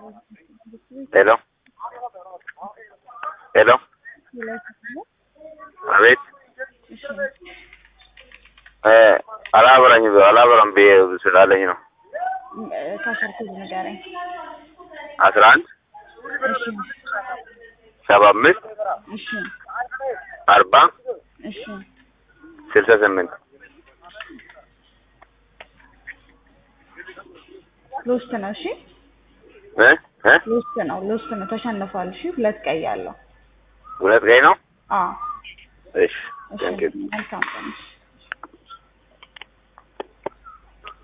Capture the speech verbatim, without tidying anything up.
Hello. Hello. አቤት እ አላበራኝ አላበራም በይ ስላለኝ ነው። ካሰርኩ ንገረኝ። አስራ አንድ እሺ ሰባ አምስት እሺ አርባ እሺ ስልሳ ስምንት ሎስት ነው። እሺ እ እ ሎስት ነው ሎስት ነው ተሸንፏል። እሺ ሁለት ቀይ አለው። ሁለት ቀይ ነው። አዎ እሺ እሺ ታንኪ መልካም ቀን።